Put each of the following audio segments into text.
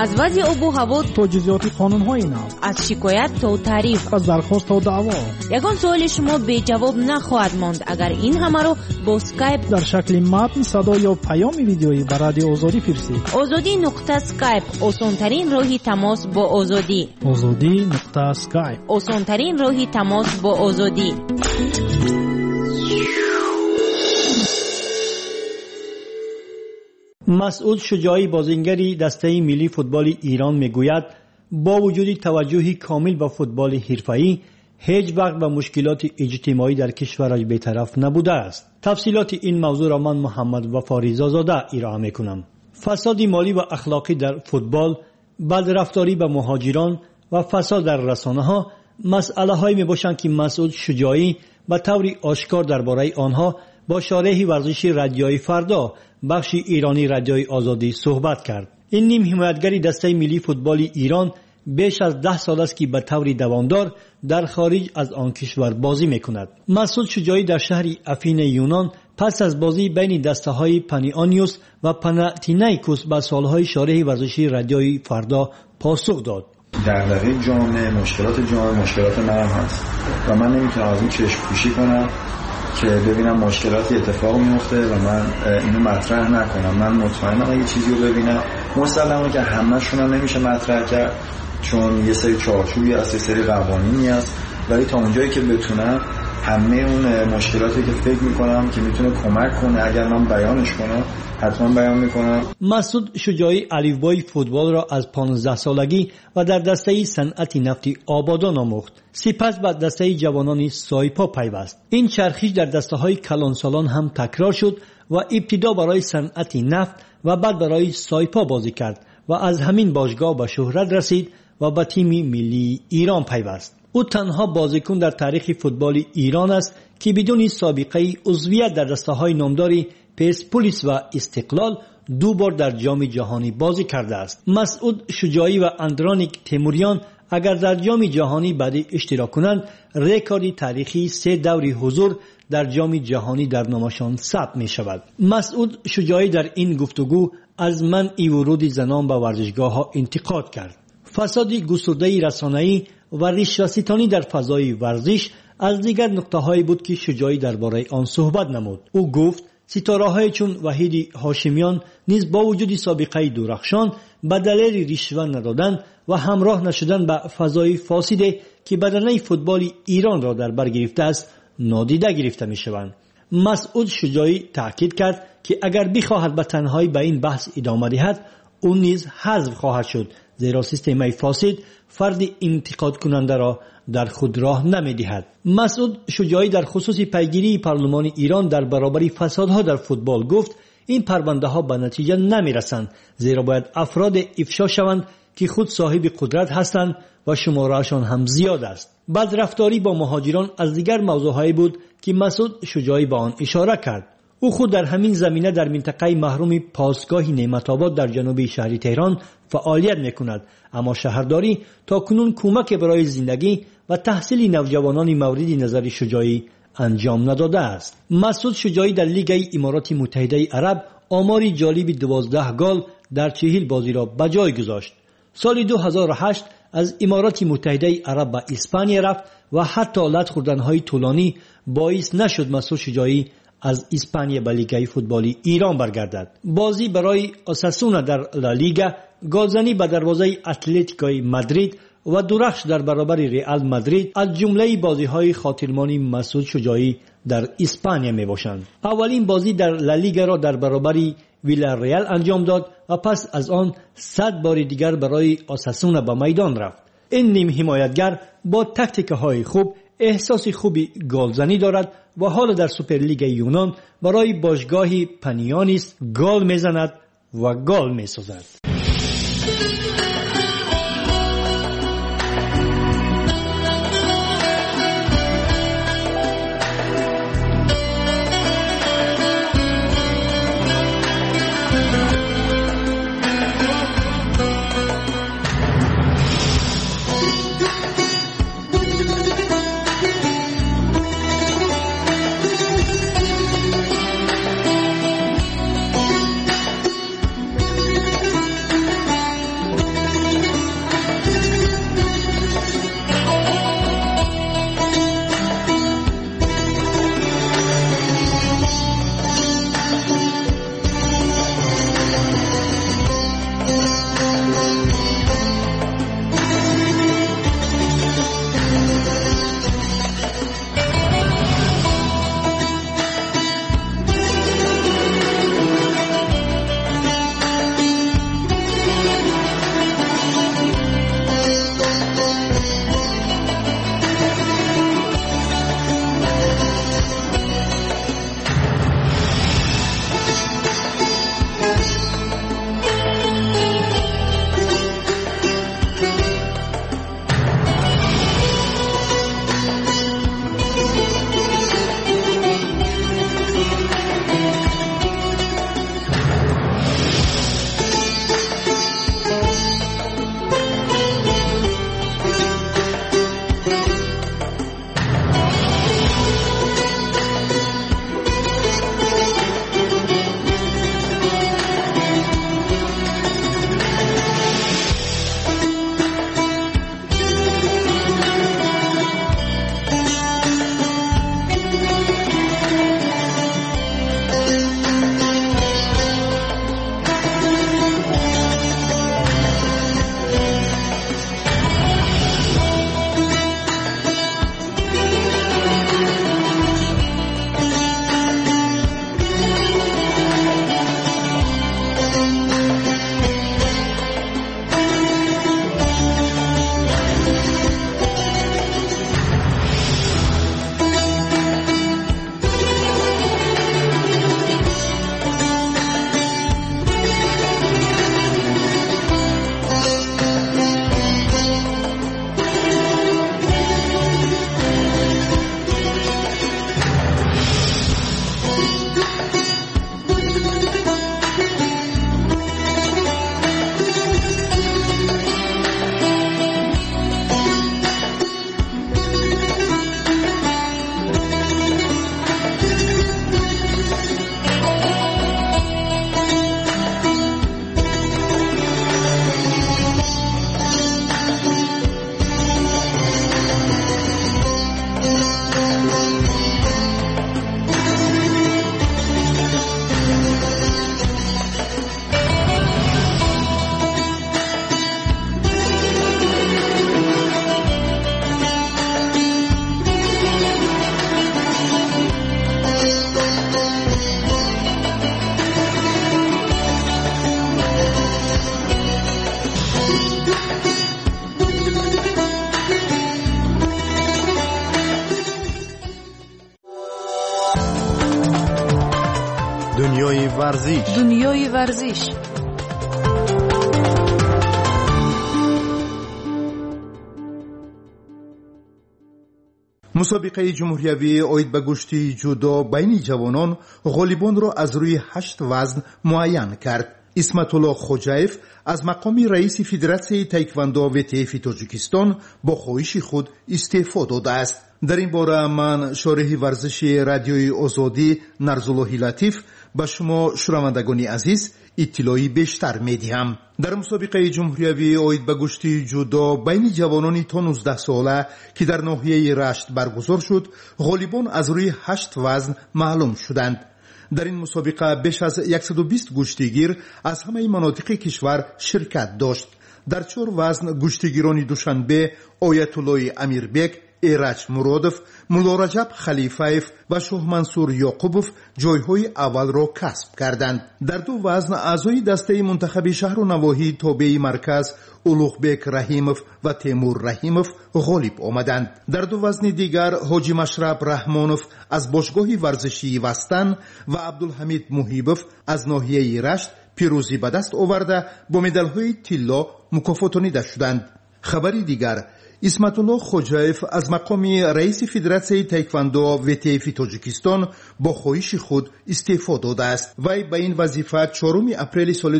از وضع آب و هوا تا جزئیات قانون‌های نو، از شکایت تا تعریف، از درخواست تا دعوا. یگان سوال شما بی جواب نخواهد ماند اگر این همه رو با اسکایپ در شکل متن، صدا یا پیام ویدیویی به رادیو آزادی فرستید. azadi.skype آسان‌ترین راه تماس با آزادی. azadi.skype آسان‌ترین راه تماس با آزادی. مسعود شجاعی بازیگری دسته ملی فوتبال ایران میگوید با وجود توجهی کامل به فوتبال حرفه‌ای هیچ وقت به مشکلات اجتماعی در کشورش بی‌طرف نبوده است. تفصیلات این موضوع را من محمد وفا رضازاده ارائه میکنم. فساد مالی و اخلاقی در فوتبال، بدرفتاری به مهاجران و فساد در رسانه‌ها مسئله‌هایی میباشند که مسعود شجاعی به طور آشکار درباره آنها با شارح ورزشی رادیوی فردا بخش ایرانی رادیوی آزادی صحبت کرد. این نیم حمایتگری دسته ملی فوتبال ایران بیش از 10 سال است که به طور دوامدار در خارج از آن کشور بازی میکند. مسعود شجاعی در شهر افین یونان پس از بازی بین دسته‌های پانیونیوس و پاناتینایکوس به سوال‌های شارح ورزشی رادیوی فردا پاسخ داد. دغدغه جامعه، مشکلات جامعه، مشکلات من هست و من نمیتونم از این چشم پوشی کنم که ببینم مشکلاتی اتفاق میفته و من اینو مطرح نکنم. من مطمئنم اگه چیزی رو ببینم مسلمه که همه‌شون هم نمیشه مطرح کرد چون یه سری چارچوبی هست، یه سری قوانینی هست، ولی تا اونجایی که بتونم همه اون مشکلاتی که فکر میکنم که میتونه کمک کنه اگر من بیانش کنم حتما بیان میکنم. مسعود شجاعی الفبای فوتبال را از 15 سالگی و در دسته صنعت نفتی آبادان آموخت. سپس به دسته جوانان سایپا پیوست. این چرخش در دسته‌های کلانسالان هم تکرار شد و ابتدا برای صنعت نفت و بعد برای سایپا بازی کرد و از همین باشگاه به شهرت رسید و به تیم ملی ایران پیوست. او تنها بازیکن در تاریخ فوتبال ایران است که بدون سابقه عضویت در دسته‌های نامداری پرسپولیس و استقلال 2 بار در جام جهانی بازی کرده است. مسعود شجاعی و اندرانیک تیموریان اگر در جام جهانی بعدی اشتراک کنند رکورد تاریخی 3 دوره حضور در جام جهانی در نامشان ثبت می شود. مسعود شجاعی در این گفتگو از منع ورود زنان به ورزشگاه‌ها انتقاد کرد. فساد گسترده رسانه‌ای و رشوه‌ستانی در فضای ورزش از دیگر نقطه‌هایی بود که شجاعی درباره آن صحبت نمود. او گفت ستاره‌های چون وحید هاشمیان نیز با وجود سابقه درخشان به دلیل رشوه ندادن و همراه نشدن با فضای فاسد که بدنه فوتبال ایران را در بر گرفته است نادیده گرفته می‌شوند. مسعود شجاعی تاکید کرد که اگر بخواهد به تنهایی به این بحث ادامه دهد اون نیز حذف خواهد شد، زیرا سیستم فاسد فرد انتقاد کننده را در خود راه نمی‌دهد. مسعود شجاعی در خصوص پیگیری پارلمان ایران در برابر فسادها در فوتبال گفت این پرونده ها به نتیجه نمی‌رسند، زیرا باید افراد افشا شوند که خود صاحب قدرت هستند و شماره‌شان هم زیاد است. بدرفتاری با مهاجران از دیگر موضوعهایی بود که مسعود شجاعی به آن اشاره کرد. او خود در همین زمینه در منطقه محروم پاسگاه نعمت‌آباد در جنوب شهر تهران فعالیت می‌کند، اما شهرداری تاکنون کمک برای زندگی و تحصیل نوجوانان مورد نظر شجاعی انجام نداده است. مسعود شجاعی در لیگ امارات متحده عرب آماری جالب 12 گل در 40 بازی را به جای گذاشت. سال 2008 از امارات متحده عرب به اسپانیا رفت و حتی لط خوردن‌های طولانی باعث نشد مسعود شجاعی از اسپانیا به لیگ فوتبال ایران برگردد. بازی برای اوساسونا در لالیگا، گلزنی به دروازه اتلتیکوی مادرید و درخش در برابر رئال مادرید از جمله بازی‌های خاطرمانی مسعود شجاعی در اسپانیا میباشند. اولین بازی در لالیگا را در برابر ویلاریال انجام داد و پس از آن 100 بار دیگر برای اوساسونا به میدان رفت. این نیم حمایتگر با تاکتیک‌های خوب احساس خوبی گلزنی دارد و حال در سوپرلیگ یونان برای باشگاه پانیونیوس گل میزند و گل میسازد. ورزش. دنیای ورزش. مسابقه جمهوریوی اوید به گشتی جودو بین جوانان غالیبان را از روی 8 وزن معین کرد. اسمت الله خوجایف از مقام رئیس فدراسیون تایکواندو WTF تاجیکستان با خواهش خود استعفا داده است. در این باره من شارح ورزشی رادیوی آزادی نرزاللهی لطیف به شما شنوندگان عزیز اطلاعی بیشتر میدهم. در مسابقه جمهوریوی اوید به گشتی جودو بین جوانان تا 19 ساله که در ناحیه رشت برگزار شد، غالیبان از روی 8 وزن معلوم شدند. در این مسابقه بیش از 120 گشتیگیر از همه مناطق کشور شرکت داشت. در 4 وزن گشتیگیران دوشنبه آیت الله امیربک، ایرج مرادف، مولا رجب خلیفایف و شاه منصور یعقوبوف جایهای اول را کسب کردند. در 2 وزن اعضای دسته منتخب شهر و نواحی تابع مرکز اولوغبک رحیموف و تیمور رحیموف غالب آمدند. در 2 وزن دیگر حاجی مشرب رحمانوف از باشگاه ورزشی وستن و عبدالحمید محیبوف از ناحیه رشت پیروزی به دست آورده با مدال‌های طلا مکافاتانیده شدند. خبری دیگر، اسمت الله خوجایف از مقام رئیس فدراسیون تایکواندو WTF تاجیکستان با خواهش خود استعفا داده است. وی به این وظیفه 4 اپریل سال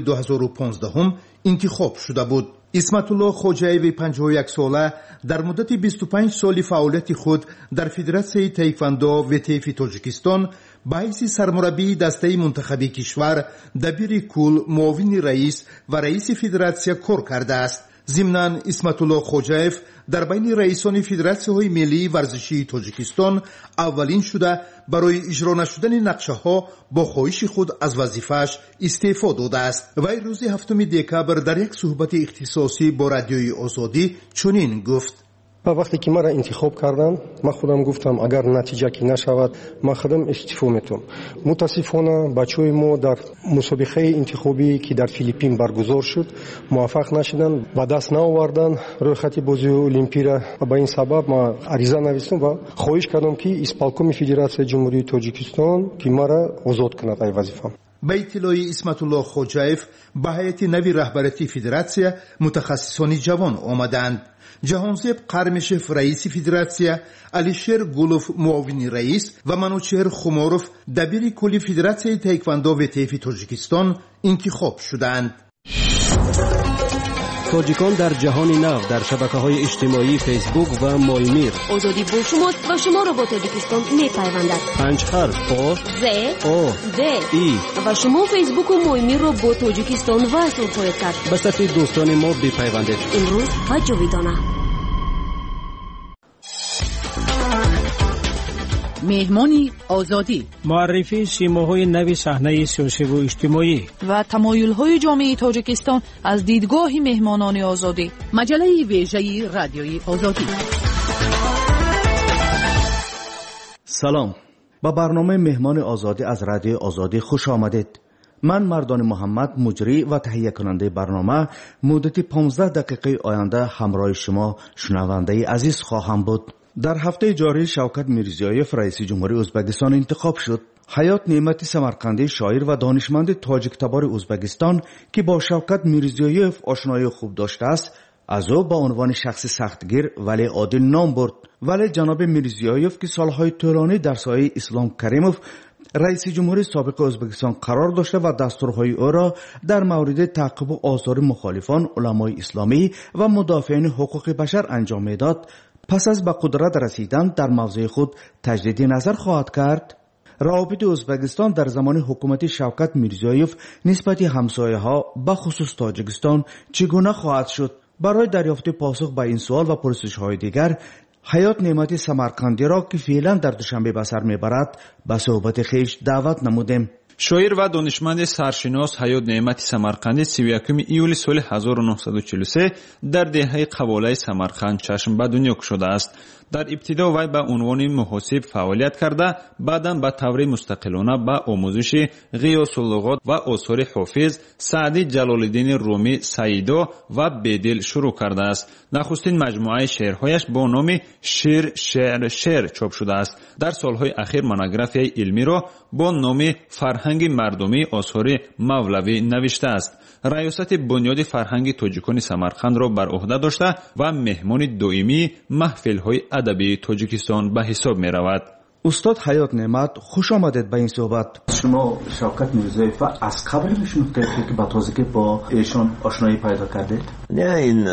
2015 انتخاب شده بود. اسمت الله خوجایف 51 ساله در مدت 25 سال فعالیت خود در فدراسیون تایکواندو WTF تاجیکستان به حیث سرمربی دسته منتخبی کشور، دبیر کل، معاون رئیس و رئیس فدراسیون کار کرده است. ضمناً اسمت الله خوجایف در بین رئیسان فدراسیون‌های ملی ورزشی تاجیکستان اولین شده برای اجرا نشدن نقشه‌ها با خواهش خود از وظیفه‌اش استعفا داده است. وی روز 7 دکبر در یک صحبت اختصاصی با رادیوی آزادی چنین گفت: وقتی که مرا انتخاب کردن، من خودم گفتم اگر نتیجه کی نشود من خودم استعفا میتونم. متاسفانه بچهای ما در مسابقه انتخابی که در فیلیپین برگزار شد موفق نشدن و دست نآوردن رویخط بازی المپی را. و به این سبب من عریضه نوشتم و خواهش کردم که اسپالکوم فدراسیون جمهوری تاجیکستان که مرا آزاد کند از وظیفه‌ام. به اطلاع اسمت الله خوجایف به هیئت نوی رهبری فدراسیون متخصصان جوان آمدند. جهانزیب قرمشف رئیس فدراسیون، علیشیر گولوف معاون رئیس و منوچهر خماروف دبیر کلی فدراسیون تایکواندو WTF تاجیکستان انتخاب شدند. تاجیکان در جهان نو در شبکه‌های اجتماعی فیسبوک و مایمیر. آزادی با شماست و شما را با تاجیکستان می‌پیوندد. 5 حرف آ ز او د ای و شما فیسبوک و مایمیر را با تاجیکستان وصل خواهید کرد. به صفحه دوستان ما بپیوندید. امروز و جاویدانه. مهمانی آزادی، معرفی سیماهای نوی صحنه سیاسی و اجتماعی و تمایل‌های جامعه تاجیکستان از دیدگاه مهمانان آزادی. مجله ویژه رادیوی آزادی. سلام، با برنامه مهمان آزادی از رادیو آزادی خوش آمدید. من مردان محمد، مجری و تهیه کننده برنامه، مدت 15 دقیقه آینده همراه شما شنونده عزیز خواهم بود. در هفته جاری شوکت میرزیایف رئیس جمهوری ازبکستان انتخاب شد. حیات نعمتی سمرقندی شاعر و دانشمند تاجیک تبار ازبکستان که با شوکت میرزیایف آشنایی خوب داشته است، از او با عنوان شخص سختگیر ولی عادل نام برد. ولی جناب میرزیایف که سالهای طولانی در سایه اسلام کریموف رئیس جمهوری سابق ازبکستان قرار داشته و دستورهای او را در مورد تعقیب و آزار مخالفان، علمای اسلامی و مدافعین حقوق بشر انجام میداد، پس از به قدرت رسیدن در موضع خود تجدید نظر خواهد کرد. روابط ازبکستان در زمان حکومت شوکت میرزیایف نسبت همسایه‌ها به خصوص تاجیکستان چگونه خواهد شد؟ برای دریافت پاسخ به این سوال و پرسش‌های دیگر، حیات نعمتی سمرقندی را که فعلا در دوشنبه به سر میبرد به صحبت خویش دعوت نمودیم. شاعر و دانشمند سرشناس حیات نعمتی سمرقندی 31 ایول سال 1943 در دهه قباله سمرقند چشم به دنیا گشوده است. در ابتدا وی به عنوان محاسب فعالیت کرده، بعدا به طور مستقلانه به آموزش غیاث اللغات و آثار حافظ، سعدی، جلال الدین رومی، سعیدا و بدل شروع کرده است. نخستین مجموعه شعرهایش با نام شعر چاپ شده است. در سالهای اخیر مونوگرافیای علمی را با نام فرهنگ فرهنگ مردمی آثار مولوی نوشته است. ریاست بنیاد فرهنگ تاجیکان سمرقند را بر عهده داشته و مهمان دائمی محفل‌های ادبی تاجیکستان به حساب می‌رود. استاد حیات نعمت خوش آمدید به این صحبت. شما شوکت میرزایف از قبل میشناختید که با تازگی با ایشان آشنایی پیدا کردید؟ نه، این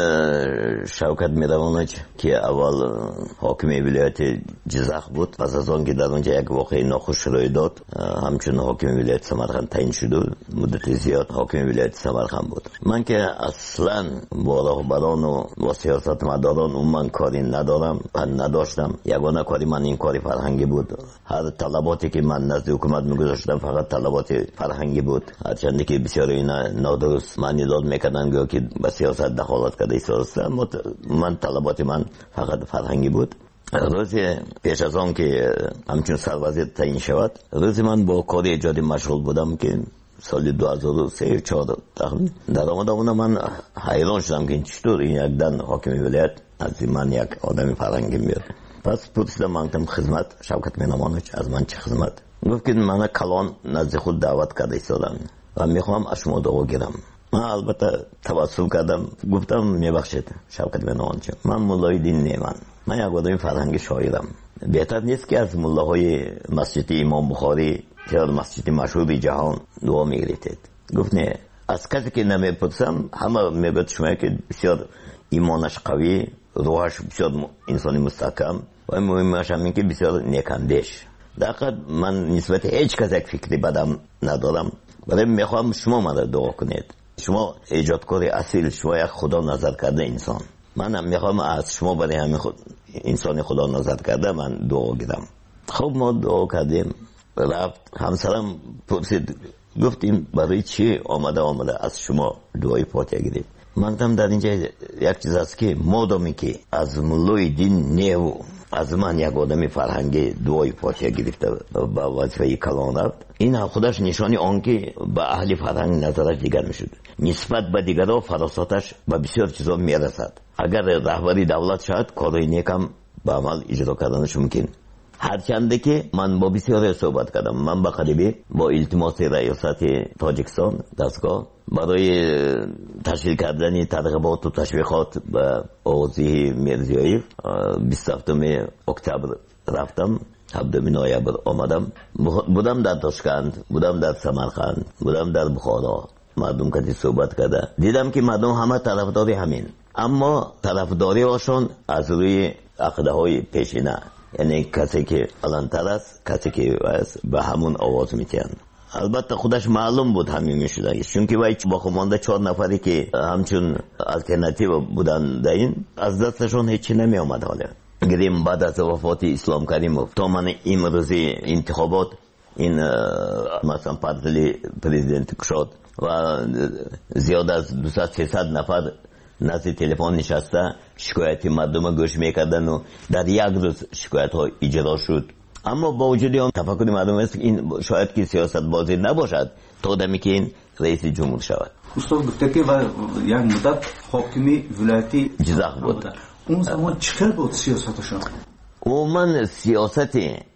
شوکت میروانج که اول حاکم ولایت جزخ بود، پس از آن که در اونجا یک واقعه ناخوش روی داد همچون حاکم ولایت سمرقند تعیین شد، مدت زیاد حاکم ولایت سمرقند بود. من که اصلا با راهبران و سیاست مداران من کاری ندارم و نداشتم. یگانه کاری من این کاری فرهنگی بود. هر طلباتی که من نزد حکومت میگذاشتم فقط طلبات فرهنگی بود، هرچند که بسیار اینا نادرست معنی داد میکردن که به سیاست دخالت کرده سیاست. من طلبات من فقط فرهنگی بود. روز پیش از آن که همچون سروزیر تعیین شود، روز من با کار ایجادی مشغول بودم که سال 2003-4 تقریبا در آمدم. من حیران شدم که چطور این یک دن حاکم ولایت از من یک آدم فرهنگی میاد. پس پرسیدم من خدمت شوکت مینامانج از من چه خدمت؟ گفت که من کلان نزد خود دعوت کرده ایستادم و میخوام از شما دعا گیرم. من البته تبسم کردم، گفتم میبخشید شوکت مینامانج، من مولای دین نیمم، من یک آدم فرهنگی شاعرم. بهتر نیست که از مولاهای مسجد امام بخاری یا مسجد مشهور جهان دعا میگیرید؟ گفت نه، از کسی که نمیپرسم همه میگوید شما که بسیار ایمانش قوی، روحش بسیار انسانی مستحکم و مهمش همین که بسیار نیکاندیش. دقیقا من نسبت هیچ کس یک فکری بدم ندارم، ولی میخوام شما من را دعا کنید. شما ایجادکار اصیل، شما یک خدا نظر کرده انسان. من میخوام از شما برای همین انسانی خدا نظر کرده من دعا گیرم. خب ما دعا کردیم، رفت. همسرم پرسید، گفتیم برای چی آمده از شما دعای فاتحه گیرید؟ من گفتم در اینجا یک چیز است که مادامی که از مولای دین نیو از من یک آدمی فرهنگی دعای فاتحه گرفته با وظیفه کلان رفت، این خودش نشانی آن که به اهل فرهنگ نظرش دیگر میشد، نسبت به دیگرها فراساتش به بسیار چیزا میرسد. اگر رهبری دولت شد کارهای نیکم به عمل اجرا کردنش ممکن. هرچنده که من با بسیاری صحبت کردم. من به قریبی با التماس ریاست تاجیکستان دستگاه برای تشکیل کردن ترغیبات و تشویقات به آغازی میرزایف 27 اکتبر رفتم، 7 نوامبر آمدم. بودم در تاشکند، بودم در سمرقند، بودم در بخارا. مردم کتی صحبت کرده، دیدم که مردم همه طرفداری همین، اما طرفداری هاشون از روی عقده های پیشینه، یعنی کسی که علنتر است، کسی که به همون آواز میتین. البته خودش معلوم بود همین میشده، چون که وای با خمانده 4 نفری که همچون الټرناتیو بودن داین از دستشون هیچی نمی آمد. حالا گریم بعد از وفات اسلام کریموف تا من امروزی انتخابات این مثلا پارتلی پرزیدنت شد و زیاد از 200-300 نفر نزد تلفن نشسته شکایت مردم گوش میکردن و در یک روز شکایت ها اجرا شد. اما با وجود آن تفکر مردم است که این شاید که سیاست بازی نباشد تا دمی که این رئیس جمهور شود. استاد گفته که یک مدت حاکمی ولایتی جزخ بود. اون زمان چقدر بود سیاستشان؟ من سیاست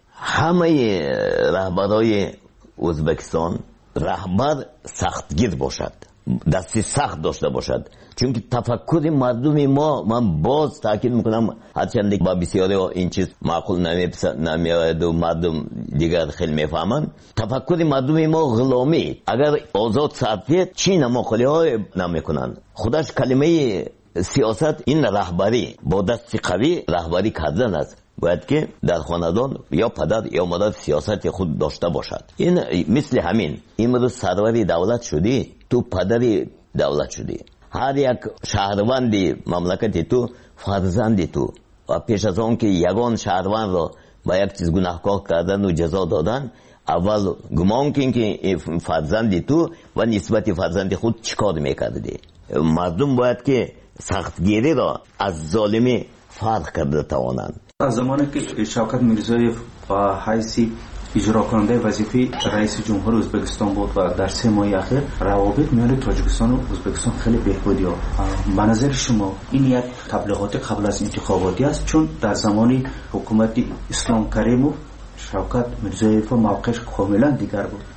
همه رهبرای ازبکستان رهبر سختگیر باشد، دستی سخت داشته باشد، چون که تفکر مردم ما، من باز تاکید میکنم هرچند با بسیاری این چیز معقول نمیاد و مردم دیگر خیلی میفهمند، تفکر مردم ما غلامی. اگر آزاد صرفیت چی نماخلی های نمیکنند. خودش کلمه سیاست این رهبری با دست قوی رهبری کردن است. باید که در خاندان یا پدر یا مادر سیاست خود داشته باشد. این مثل همین امروز سروری دولت شدی، تو پدری دولت شدی. هر یک شهروندی مملکتی تو فرزندی تو و پیش از آن که یگان شهروند را با یک چیز گناهکار کردن و جزا دادن، اول گمان کن که فرزندی تو و نسبت فرزندی خود چیکار میکردی. مردم باید که سختگیری را از ظالمی فرق کرده توانند. از زمانی که شوکت میرزایف و حیثی اجرا کننده وظیفه رئیس جمهور ازبکستان بود و در 3 ماه اخیر روابط میان تاجیکستان و ازبکستان خیلی بهبودی یافت. به نظر شما این یک تبلیغات قبل از انتخاباتی است؟ چون در زمان حکومت اسلام کریموف شوکت میرزایف موقعش کاملا دیگر بود.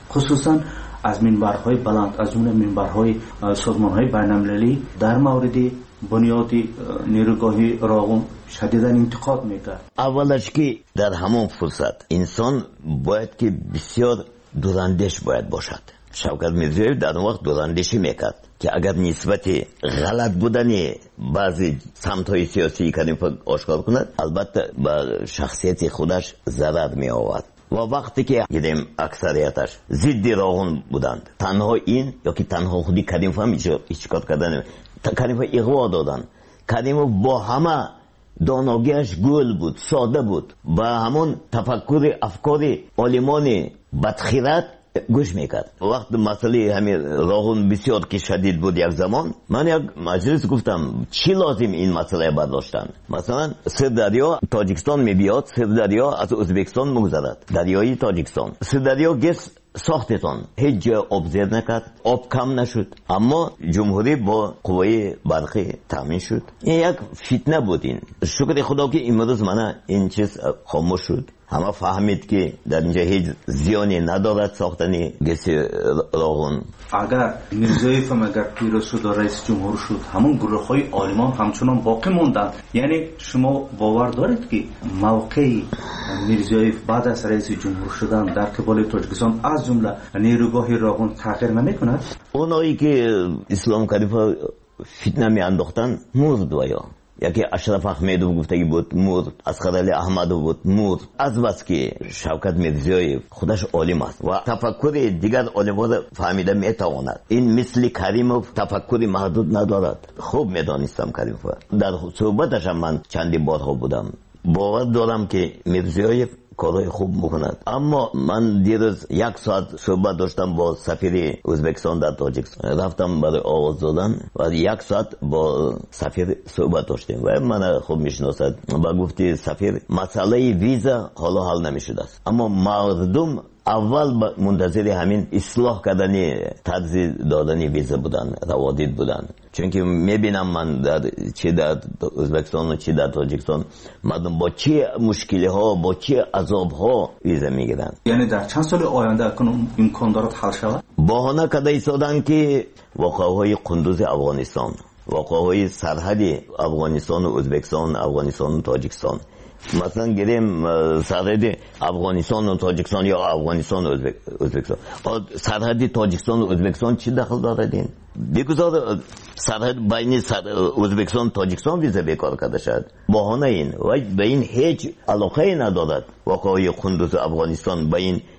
خصوصا از منبرهای بلند از جمله منبرهای سازمانهای بین‌المللی در مورد بنیاد نیروگاهی راغون شدیداً انتقاد میکرد. اولش که در همون فرصت انسان باید که بسیار دوراندیش باید باشد. شوکت میرزیویف در اون وقت دوراندیشی میکرد که اگر نسبت غلط بودن بعضی سمت‌های سیاسی کنیفا آشکار کند البته با شخصیت خودش ضرر می آورد. و وقتی که دیدیم اکثریتش ضد راغون بودند تنها این یا که تنها خودی کنیفا هیچ کار کردن کنیفا اغوا دادن. کنیفا با همه داناگیش گل بود ساده بود با همون تفکر افکار عالمان بدخیرت گوش میکرد. وقت مسئله همین راغون بسیار که شدید بود یک زمان من یک مجلس گفتم چی لازم این مسئله برداشتن. مثلا سردریا تاجیکستان میبیاد سردریا از ازبکستان مگذرد دریای تاجیکستان سردریا گس ساختتان هیچ جا آب زیر نکرد آب کم نشد اما جمهوری با قوای برقی تامین شد. این یک فتنه بود. این شکر خدا که امروز من این چیز خاموش شد. همه فهمید که در اینجا هیچ زیانی ندارد ساختن گس راغون. اگر میرزایف هم اگر پیروز شد و رئیس جمهور شد همون گروه های آلمان همچنان باقی موندن. یعنی شما باور دارید که موقع میرزایف بعد از رئیس جمهور شدن در قبال تاجیکستان از جمله نیروگاه راغون تغییر نمیکند؟ اونایی که اسلام کریفا فتنه می انداختن مرد ویا یکی اشرف احمدوف گفتگی بود مرد اسقر علی احمدوف بود مرد از بس که شوکت میرزیویف خودش عالم است و تفکر دیگر عالمان را فهمیده میتواند. این مثل کریموف تفکر محدود ندارد. خوب میدانستم کریموف در صحبتش من چندی بارها بودم باور دارم که میرزیویف کارهای خوب میکند. اما من دیروز یک ساعت صحبت داشتم با سفیر ازبکستان در تاجیکستان رفتم برای آواز دادن و یک ساعت با سفیر صحبت داشتیم و من خوب میشناسد و گفتی سفیر مسئله ویزا حالا حل نمیشده است اما مردم اول منتظر همین اصلاح کردن طرز دادن ویزا بودن روادید بودن. چون که میبینم من چه در ازبکستان و چه در تاجیکستان مردم با چه مشکلی ها با چه عذاب ها ویزا میگیرن. یعنی در چند سال آینده امکان دارد حل شود؟ بهانه کرده ایستادن که واقعهای قندوز افغانستان واقعهای سرحد افغانستان و ازبکستان افغانستان و تاجیکستان مثلا گریم سرحد افغانستان و تاجیکستان یا افغانستان و ازبکستان سرحد تاجیکستان و ازبکستان چی دخل دارد؟ این بگذار سرحد بین ازبکستان و تاجیکستان ویزا بیکار کرده شد. بهانه این و به این هیچ علاقه ندارد. واقعی قندوز افغانستان به این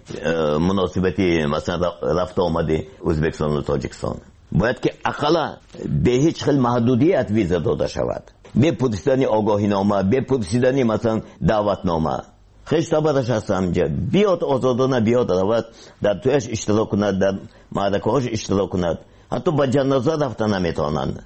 مناسبتی مثلا رفت آمده ازبکستان و تاجیکستان باید که اقلا به هیچ خیل محدودیت ویزا داده شود. به پرسیدن آگاهی نامه به پرسیدن مثلا دعوت نامه خیش تبرش هستم بیاد آزادانه بیاد رود در تویش اشتراک کند در معرکه هاش اشتراک کند حتی با جنازه رفتن نمیتونند.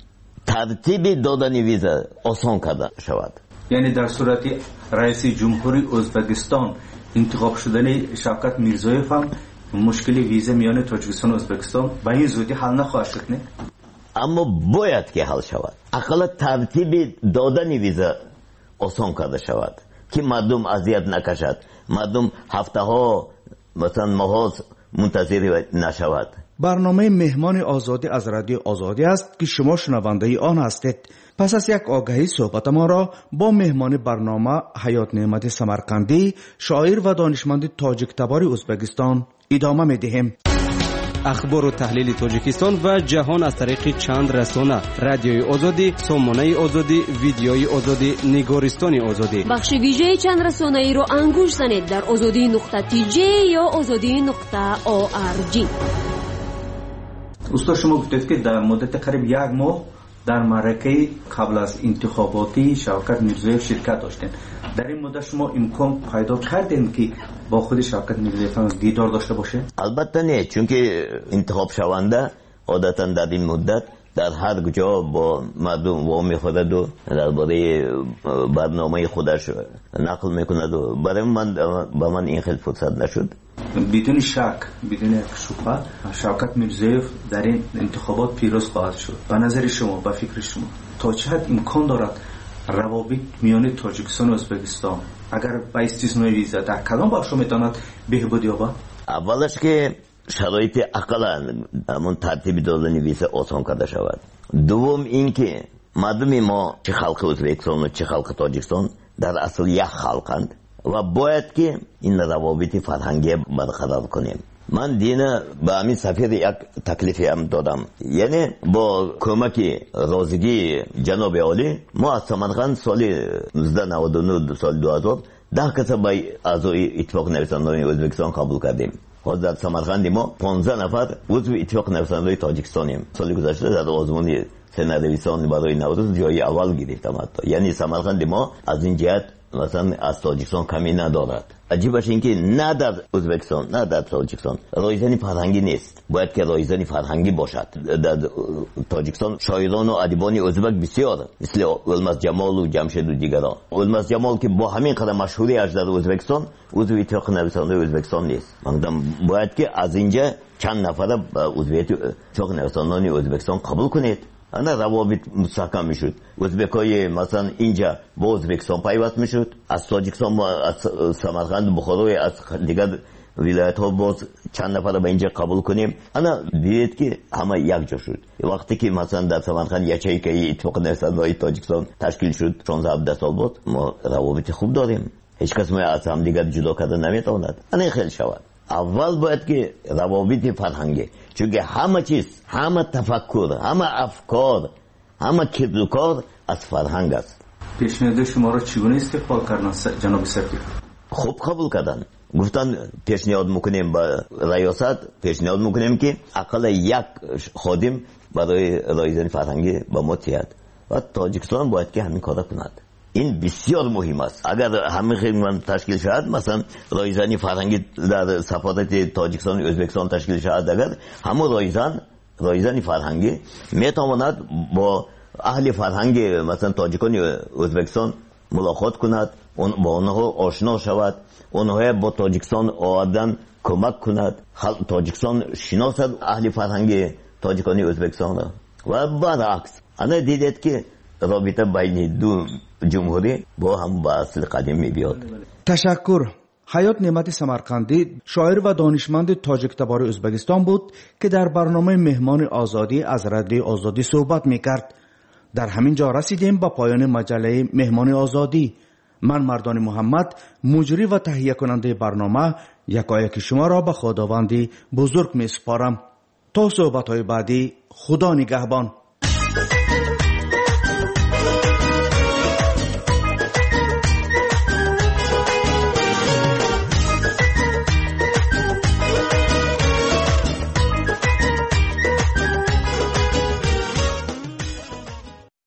ترتیب دادن ویزا آسان کرده شود. یعنی در صورتی رئیس جمهوری ازبکستان انتخاب شدن شوکت میرزایف هم مشکل ویزا میان تاجیکستان و ازبکستان به این زودی حل نخواهد شد نه؟ اما باید که حل شود. اقلا ترتیب دادن ویزا آسان کرده شود که مردم اذیت نکشد مردم هفته ها مثلا ماه منتظر نشود. برنامه مهمان آزادی از رادیو آزادی است که شما شنونده آن هستید. پس از یک آگهی صحبت ما را با مهمان برنامه حیات نعمت سمرقندی شاعر و دانشمند تاجیک تبار ازبکستان ادامه می‌دهیم. اخبار و تحلیل تاجیکستان و جهان از طریق چند رسانه: رادیوی آزادی، سامانه آزادی، ویدیوی آزادی، نگارستان آزادی. بخش ویژه چند رسانه ای رو انگوش زنید در azadi.tj یا azadi.org. استاد شما گفتید که در مدت قریب یک ماه در معرکه قبل از انتخاباتی شوکت میرزایف شرکت داشتین. در این مدت شما امکان پیدا کردین که با خود شوکت میرزایف دیدار داشته باشه؟ البته نه، چون که انتخاب شونده عادتا در این مدت در هر جا با مردم وامی خورد و درباره برنامه خودش نقل میکند و برای من با من این خیلی فرصت نشد. بدون شک بدون شبهه شوکت میرزایف در این انتخابات پیروز خواهد شد. به نظر شما، به فکر شما تا چه حد امکان دارد روابط میان تاجیکستان و ازبکستان اگر با استثنای ویزا در کدام بخش میتواند بهبود یابد؟ اولش که شرایط اقلا همون ترتیب دادنویس آسان کرده شود. دوم اینکه مردم ما چه خلق ازبکستان و چه خلق تاجیکستان در اصل یک خلقند و باید که این روابط فرهنگی برقرار کنیم. من دینا با همین سفیر یک تکلیفی هم دادم، یعنی با کمک رازگی جناب عالی ما از سمرقند سال 1999 سال 2000 10 کس با اعضای اتفاق نویسندگان ازبکستان قبول کردیم. حاضر در سمرقند ما 15 نفر عضو اتفاق نویسندگان تاجیکستانیم. سال گذشته در آزمون سن‌نویسان برای نوروز جای اول گرفتم حتی. یعنی سمرقند ما از این جهت مثلا از تاجیکستان کمی ندارد. عجیبش این که نه در ازبکستان نه در تاجیکستان رایزنی فرهنگی نیست. باید که رایزنی فرهنگی باشد. در تاجیکستان شاعران و ادیبان ازبک بسیار، مثل الماس جمال و جمشید و دیگران. الماس جمال که با همین قدر مشهوری اش در ازبکستان عضو اتحاد نویسندگان ازبکستان نیست. من باید که از اینجا چند نفر با عضو اتحاد نویسندگان ازبکستان قبول کنید. انا روابط مستحکم میشد. ازبکای مثلا اینجا با ازبکستان پیوست میشد، از تاجیکستان از سمرقند بخارا از دیگر ولایت ها باز چند نفر به اینجا قبول کنیم. انا دید که همه یک جا شد. وقتی که مثلا در سمرقند یچیکه اتفاق نویسندگان تاجیکستان تشکیل شد 16 سال بود، ما روابط خوب داریم. هیچ کس ما از هم دیگر جدا کرده نمیتواند. انا خیلی شود. اول باید که روابط فرهنگی، چون همه چیز، همه تفکر، همه افکار، همه کار از فرهنگ است. پیشنهاد شما را چگونه استقبال کردن جناب سفیر؟ خوب قبول کردن. گفتن پیشنهاد میکنیم با ریاست، پیشنهاد میکنیم که اقل یک خادم برای رایزنی فرهنگی با ما تیاد و تاجیکستان باید که همین کار کند. این بسیار مهم است. اگر همه خدمت تشکیل شود، مثلا رایزنی فرهنگی در سفارت تاجیکستان و ازبکستان تشکیل شود، اگر همه رایزنی فرهنگی میتواند با اهل فرهنگ مثلا تاجیکان و ازبکستان ملاقات کند، با آنها آشنا شود، آنها با تاجیکستان آمدن کمک کند، تاجیکستان شناسد اهل فرهنگ تاجیکانی و ازبکستان و برعکس. انا دیدید که رابطه بین دو جمهوری با هم با اصل قدیم می بیاد. تشکر. حیات نعمت سمرقندی شاعر و دانشمند تاجیک تبار ازبکستان بود که در برنامه مهمان آزادی از رادیو آزادی صحبت می کرد. در همین جا رسیدیم با پایان مجله مهمان آزادی. من مردان محمد مجری و تهیه کننده برنامه یکایک شما را به خداوندی بزرگ می سپارم. تا صحبت های بعدی، خدا نگهبان.